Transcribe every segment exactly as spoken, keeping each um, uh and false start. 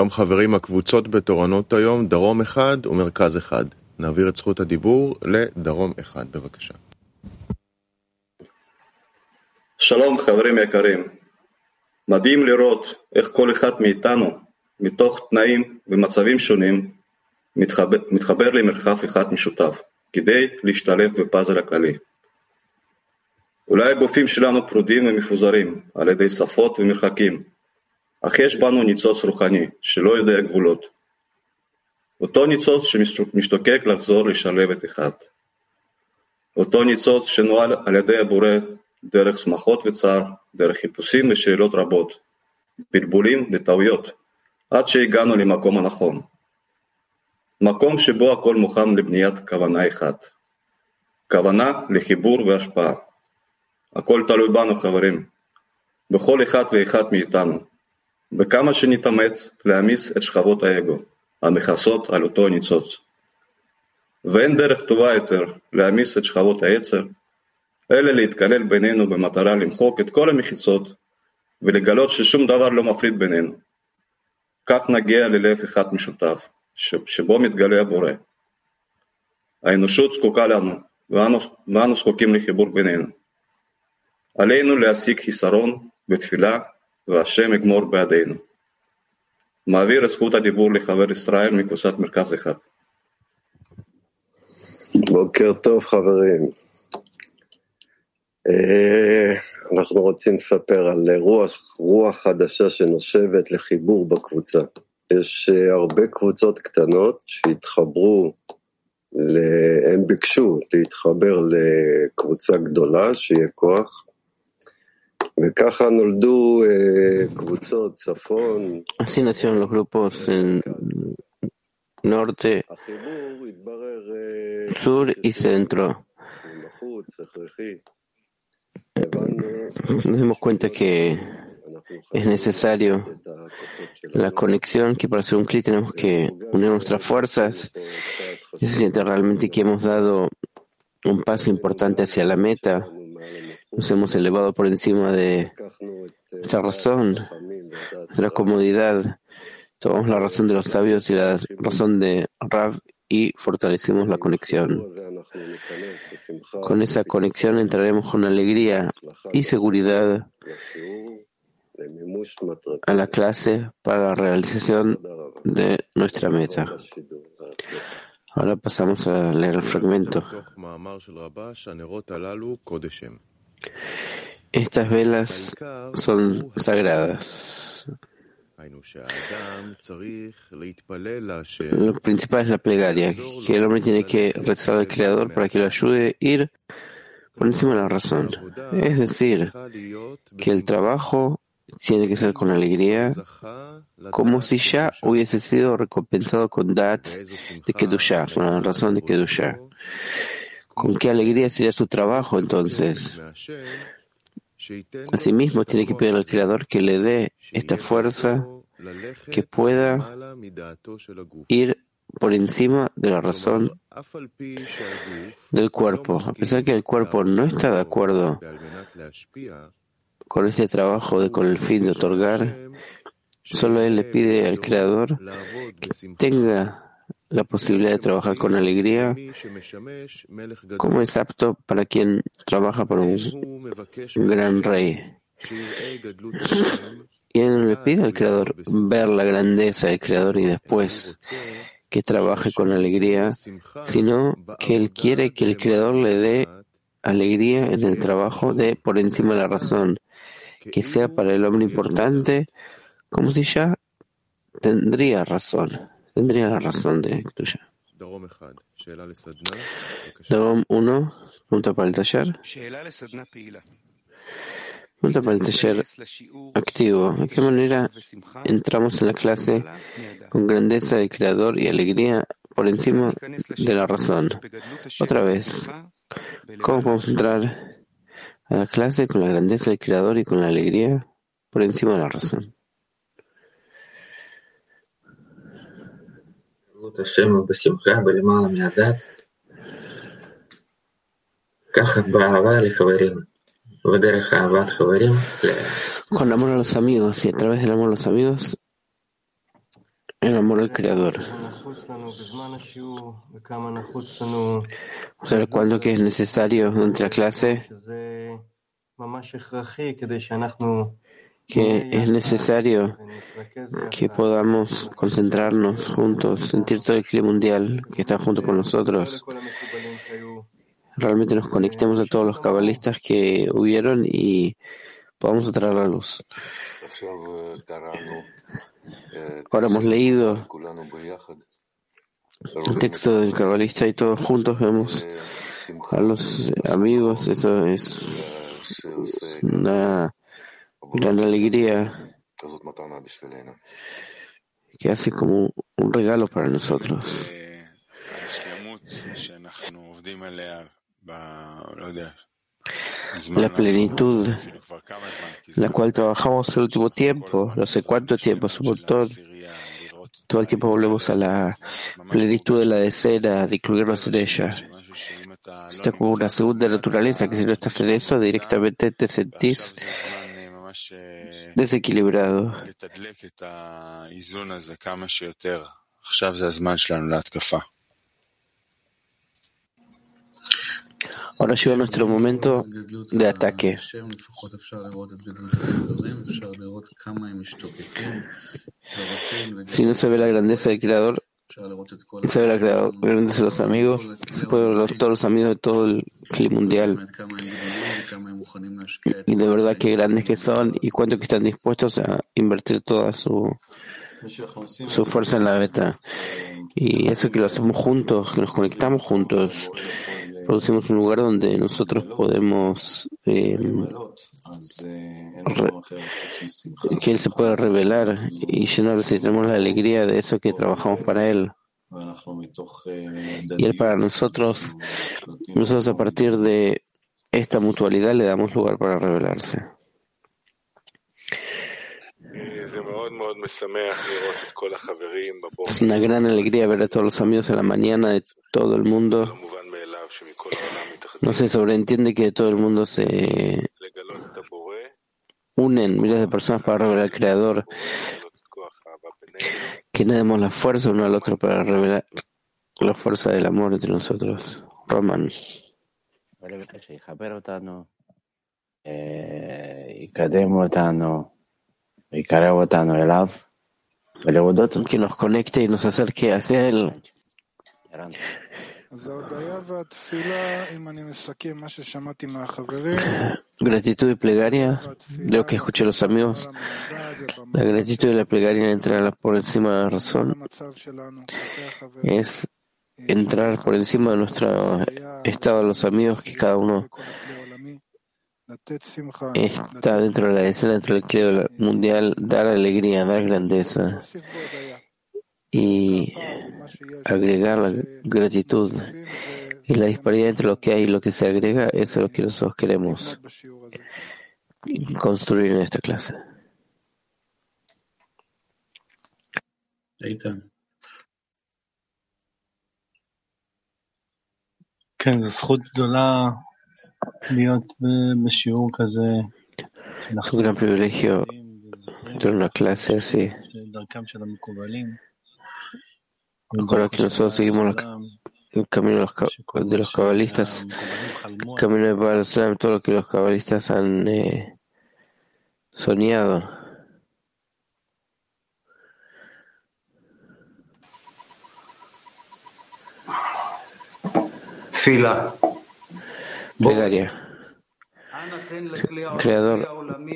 שלום חברים, הקבוצות בתורנות היום, דרום אחד ומרכז אחד. נעביר את זכות הדיבור לדרום אחד, בבקשה. שלום חברים יקרים, מדהים לראות איך כל אחד מאיתנו, מתוך תנאים ומצבים שונים, מתחבר, מתחבר למרחב אחד משותף, כדי להשתלב בפאזל הכללי. אולי הגופים שלנו פרודים ומפוזרים על ידי שפות ומרחקים, אך יש בנו ניצוץ רוחני שלא יודע גבולות. אותו ניצוץ שמשתוקק לחזור לשלב את אחד. אותו ניצוץ שנועל על ידי הבורא דרך שמחות וצער, דרך חיפושים ושאלות רבות, בלבולים וטעויות, עד שהגענו למקום הנכון. מקום שבו הכל מוכן לבניית כוונה אחת. כוונה לחיבור והשפעה. הכל תלוי בנו חברים, בכל אחד ואחד מאיתנו. בכמה שנתאמץ להמיס את שכבות האגו, המכסות על אותו ניצוץ. ואין דרך טובה יותר להמיס את שכבות היצר, אלא להתקלל בינינו במטרה למחוק את כל המחיצות, ולגלות ששום דבר לא מפריד בינינו. כך נגיע ללב אחד משותף, שבו מתגלה הבורא. האנושות זקוקה לנו, ואנו, ואנו זקוקים לחיבור בינינו. עלינו להשיג חיסרון בתפילה, והשם יגמור בעדינו. מעביר את זכות הדיבור לחבר ישראל מקבוצת מרכז אחד. בוקר טוב חברים. אנחנו רוצים לספר על רוח, רוח חדשה שנושבת לחיבור בקבוצה. יש הרבה קבוצות קטנות שהתחברו, הם ביקשו להתחבר לקבוצה גדולה שיהיה כוח, וככה נולדו קבוצות צפון. Así nacieron los grupos en norte, sur y centro. Nos dimos cuenta que es necesario la conexión, que para hacer un clic tenemos que unir nuestras fuerzas. Y se siente realmente que hemos dado un paso importante hacia la meta. Nos hemos elevado por encima de nuestra razón, nuestra comodidad. Tomamos la razón de los sabios y la razón de Rav y fortalecemos la conexión. Con esa conexión entraremos con alegría y seguridad a la clase para la realización de nuestra meta. Ahora pasamos a leer el fragmento. Estas velas son sagradas. Lo principal es la plegaria, que el hombre tiene que rezar al Creador para que lo ayude a ir por encima de la razón. Es decir, que el trabajo tiene que ser con alegría, como si ya hubiese sido recompensado con dat de Kedushá, con la razón de Kedushá. ¿Con qué alegría sería su trabajo entonces? Asimismo, tiene que pedir al Creador que le dé esta fuerza que pueda ir por encima de la razón del cuerpo. A pesar que el cuerpo no está de acuerdo con este trabajo de, con el fin de otorgar, solo él le pide al Creador que tenga la posibilidad de trabajar con alegría, como es apto para quien trabaja por un gran rey. Y él le pide al Creador ver la grandeza del Creador y después que trabaje con alegría, sino que él quiere que el Creador le dé alegría en el trabajo de por encima de la razón, que sea para el hombre importante, como si ya tendría razón. Tendría la razón de tuya. Darom uno, pregunta para el taller. Pregunta para el taller activo. ¿De qué manera entramos en la clase con grandeza del Creador y alegría por encima de la razón? Otra vez, ¿cómo podemos entrar a la clase con la grandeza del Creador y con la alegría por encima de la razón? השם בשמחה ולמעלה מהדת, ככה באהבה לחברים, ודרך אהבת חברים. Con amor a los amigos y a través del amor a los amigos, el amor al Creador. Saber cuándo que es necesario durante la clase, que es necesario que podamos concentrarnos juntos, sentir todo el clima mundial que está junto con nosotros. Realmente nos conectemos a todos los cabalistas que hubieron y podamos atraer la luz. Ahora hemos leído el texto del cabalista y todos juntos vemos a los amigos. Eso es una gran alegría que hace como un regalo para nosotros. La plenitud, la cual trabajamos el último tiempo, no sé cuánto tiempo, es un montón. Todo el tiempo volvemos a la plenitud de la decena, de incluirnos en ella. Está como una segunda naturaleza, que si no estás en eso, directamente te sentís desequilibrado. Ahora llega nuestro momento de ataque. Si no se ve la grandeza del Creador, y se ve la grandeza de los amigos, se puede ver todos los amigos de todo el clima mundial. Y de verdad qué grandes que son y cuánto que están dispuestos a invertir toda su, su fuerza en la beta. Y eso que lo hacemos juntos, que nos conectamos juntos, producimos un lugar donde nosotros podemos eh, re, que Él se pueda revelar y llenarse y tenemos la alegría de eso que trabajamos para Él. Y Él para nosotros, nosotros a partir de esta mutualidad le damos lugar para revelarse. Es una gran alegría ver a todos los amigos en la mañana de todo el mundo. No se sobreentiende que de todo el mundo se unen miles de personas para revelar al Creador. Que le demos la fuerza uno al otro para revelar la fuerza del amor entre nosotros. Roman. Que nos conecte y nos acerque hacia Él. Gratitud y plegaria de lo que escuché los amigos. La gratitud y la plegaria entrar por encima de la razón es entrar por encima de nuestro estado de los amigos, que cada uno está dentro de la escena, dentro del credo mundial, dar alegría, dar grandeza y agregar la gratitud y la disparidad entre lo que hay y lo que se agrega. Eso es lo que nosotros queremos construir en esta clase. Es un gran privilegio tener una clase así. Ahora que nosotros seguimos el camino de los, de los cabalistas, el camino de Baal Shem, todo lo que los cabalistas han eh, soñado. Fila. Plegaria. Creador,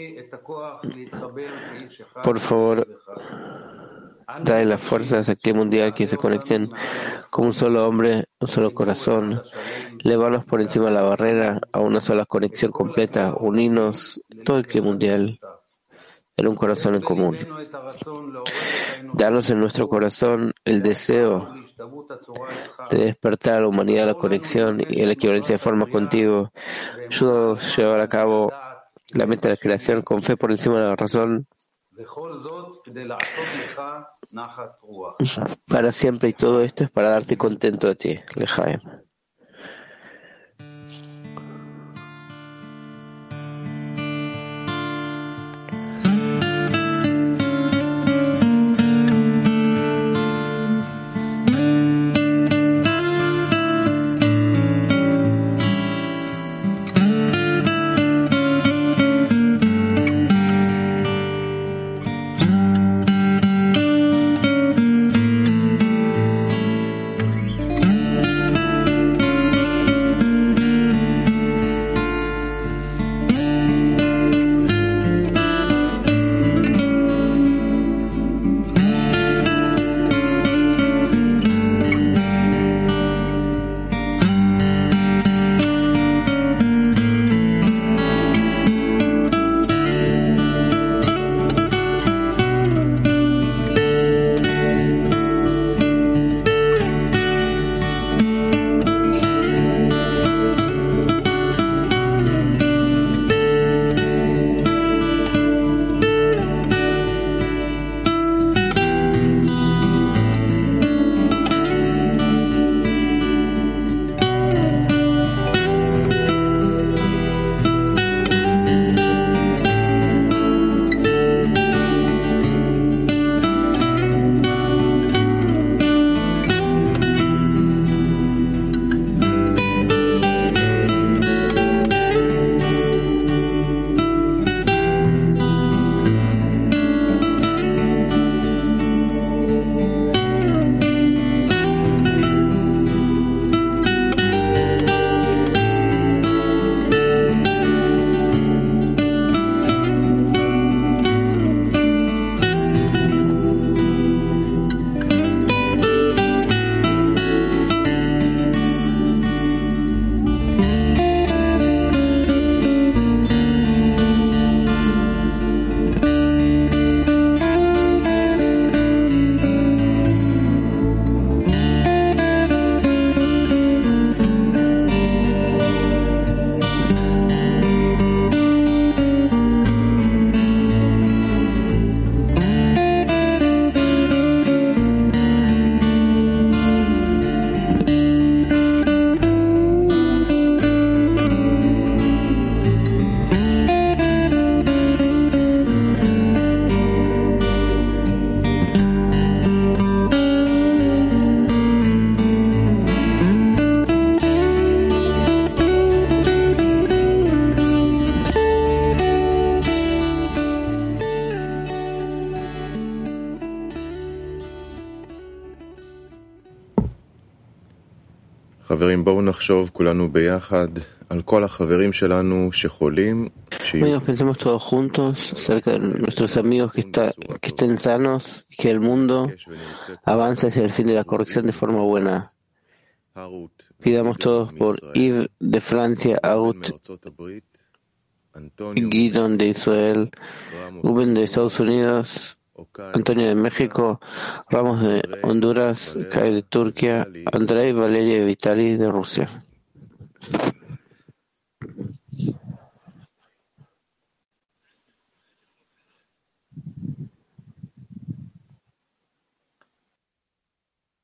por favor, dale la fuerza a ese clima mundial que se conecten como un solo hombre, un solo corazón. Lévanos por encima de la barrera a una sola conexión completa, unirnos todo el clima mundial en un corazón en común. Danos en nuestro corazón el deseo de despertar a la humanidad a la conexión y a la equivalencia de forma contigo. Ayúdanos a llevar a cabo la meta de la creación con fe por encima de la razón para siempre, y todo esto es para darte contento a ti, Lejaim. חברים, בואו נחשוב כולנו ביחד על כל החברים שלנו שחולים. Bueno, pensemos todos juntos acerca de nuestros amigos que, está, que estén sanos y que el mundo avance hacia el fin de la corrección de forma buena. Pidamos todos por Yves de Francia, Aut, Guidon de Israel, Ruben de Estados Unidos, Antonio de México, Ramos de Honduras, Kai de Turquía, Andrei, Valeria y Vitali de Rusia.